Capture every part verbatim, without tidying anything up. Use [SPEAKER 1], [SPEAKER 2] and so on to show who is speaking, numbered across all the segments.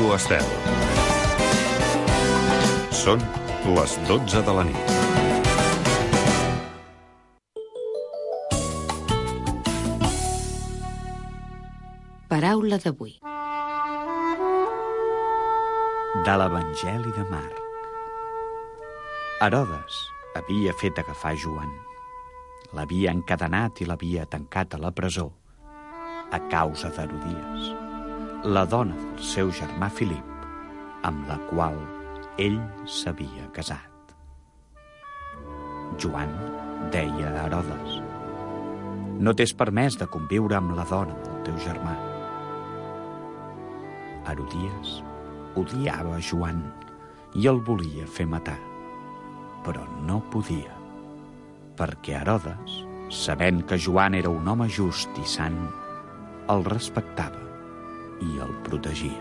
[SPEAKER 1] Ràdio Estel. Són les dotze de la nit.
[SPEAKER 2] Paraula d'avui.
[SPEAKER 3] De l'Evangeli de Marc. Herodes havia fet agafar Joan. L'havia encadenat i l'havia tancat a la presó a causa d'Herodies, la dona del seu germà Filip, amb la qual ell s'havia casat. Joan deia a Herodes: no t'és permès de conviure amb la dona del teu germà. Herodies odiava Joan i el volia fer matar, però no podia, perquè Herodes, sabent que Joan era un home just i sant, el respectava i el protegia.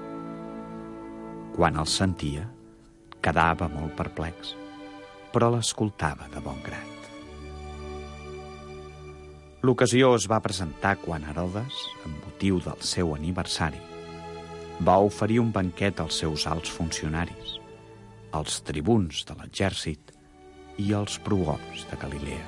[SPEAKER 3] Quan el sentia, quedava molt perplex, però l'escoltava de bon grat. L'ocasió es va presentar quan Herodes, amb motiu del seu aniversari, va oferir un banquet als seus alts funcionaris, als tribuns de l'exèrcit i als progops de Galilea.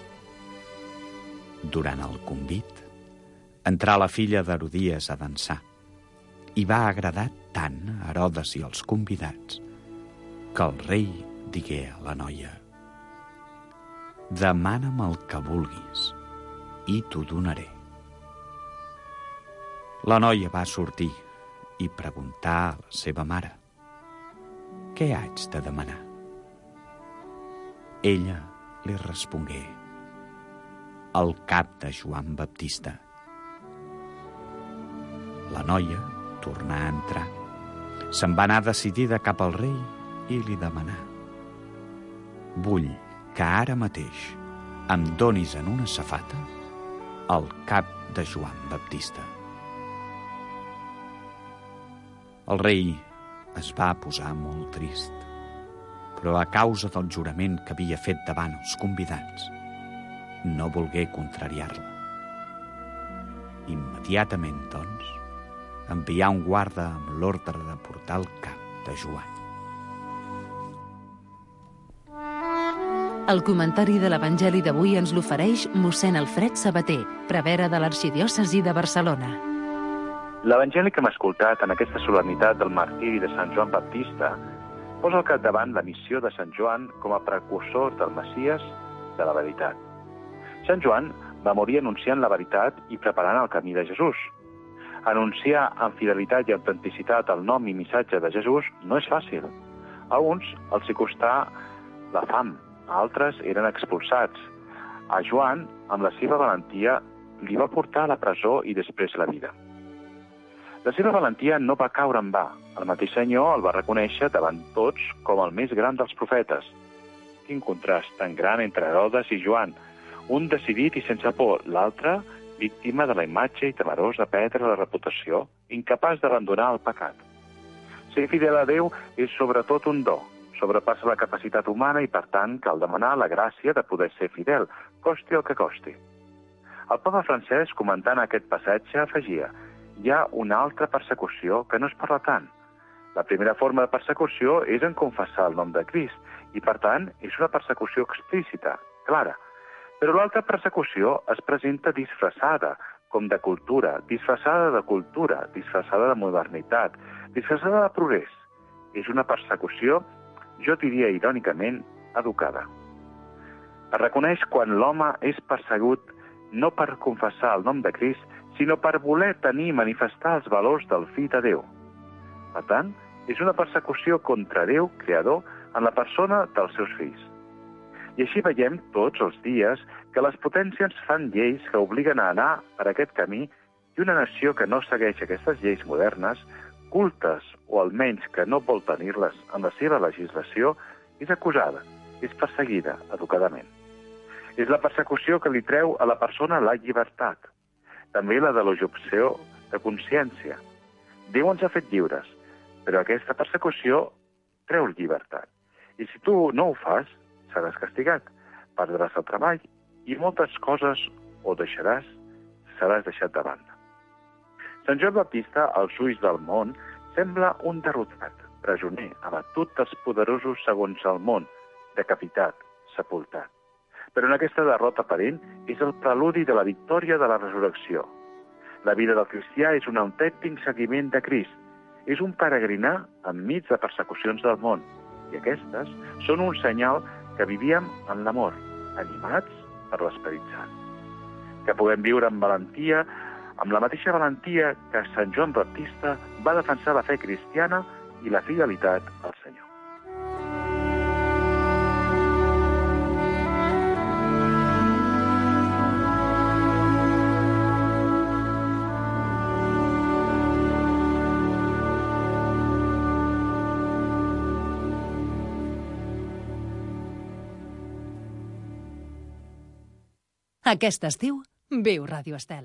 [SPEAKER 3] Durant el convit, entrà la filla d'Herodies a dansar i va agradar tant a Herodes i als convidats que el rei digué a la noia: demana'm el que vulguis i t'ho donaré. La noia va sortir i preguntar a la seva mare: què haig de demanar? Ella li respongué: el cap de Joan Baptista. La noia tornà a entrar. Se'n va anar decidida cap al rei i li demanà: vull que ara mateix em donis en una safata el cap de Joan Baptista. El rei es va posar molt trist, però a causa del jurament que havia fet davant els convidats, no volgué contrariar-la. Immediatament, doncs, envià un guarda amb l'ordre de portar el cap de Joan.
[SPEAKER 2] El comentari de l'Evangeli d'avui ens l'ofereix mossèn Alfred Sabater, prevere de l'Arxidiòcesi de Barcelona.
[SPEAKER 4] L'Evangeli que hem escoltat en aquesta solemnitat del martiri de Sant Joan Baptista posa al capdavant la missió de Sant Joan com a precursor del Messies de la veritat. Sant Joan va morir anunciant la veritat i preparant el camí de Jesús. Anunciar amb fidelitat i autenticitat el nom i missatge de Jesús no és fàcil. A uns els hi costà la fam, a altres eren expulsats. A Joan, amb la seva valentia, li va portar a la presó i després la vida. La seva valentia no va caure en va. El mateix Senyor el va reconèixer davant tots com el més gran dels profetes. Quin contrast tan gran entre Herodes i Joan, un decidit i sense por, l'altre víctima de la imatge i temerós de perdre la reputació, incapaç d'abandonar el pecat. Ser fidel a Déu és sobretot un do, sobrepassa la capacitat humana i, per tant, cal demanar la gràcia de poder ser fidel, costi el que costi. El papa Francesc, comentant aquest passatge, afegia: hi ha una altra persecució que no es parla tant. La primera forma de persecució és en confessar el nom de Crist i, per tant, és una persecució explícita, clara. Però l'altra persecució es presenta disfressada, com de cultura, disfressada de cultura, disfressada de modernitat, disfressada de progrés. És una persecució, jo diria irònicament, educada. Es reconeix quan l'home és persegut no per confessar el nom de Crist, sinó per voler tenir i manifestar els valors del fill de Déu. Per tant, és una persecució contra Déu, creador, en la persona dels seus fills. I així veiem tots els dies que les potències fan lleis que obliguen a anar per aquest camí i una nació que no segueix aquestes lleis modernes, cultes o almenys que no vol tenir-les en la seva legislació, és acusada, és perseguida educadament. És la persecució que li treu a la persona la llibertat, també la de l'objecció de consciència. Déu ens ha fet lliures, però aquesta persecució treu llibertat. I si tu no ho fas, seràs castigat, perdràs el treball i moltes coses o deixaràs, seràs deixat de banda. Sant Joan Baptista, als ulls del món, sembla un derrotat, presoner, abatut dels poderosos segons el món, decapitat, sepultat. Però en aquesta derrota aparent és el preludi de la victòria de la resurrecció. La vida del cristià és un autèntic seguiment de Crist. És un peregrinar enmig de persecucions del món. I aquestes són un senyal que vivíem en l'amor, animats per l'Esperit Sant. Que puguem viure amb valentia, amb la mateixa valentia que Sant Joan Baptista va defensar la fe cristiana i la fidelitat al Senyor.
[SPEAKER 2] Aquest estiu, viu Ràdio Estel.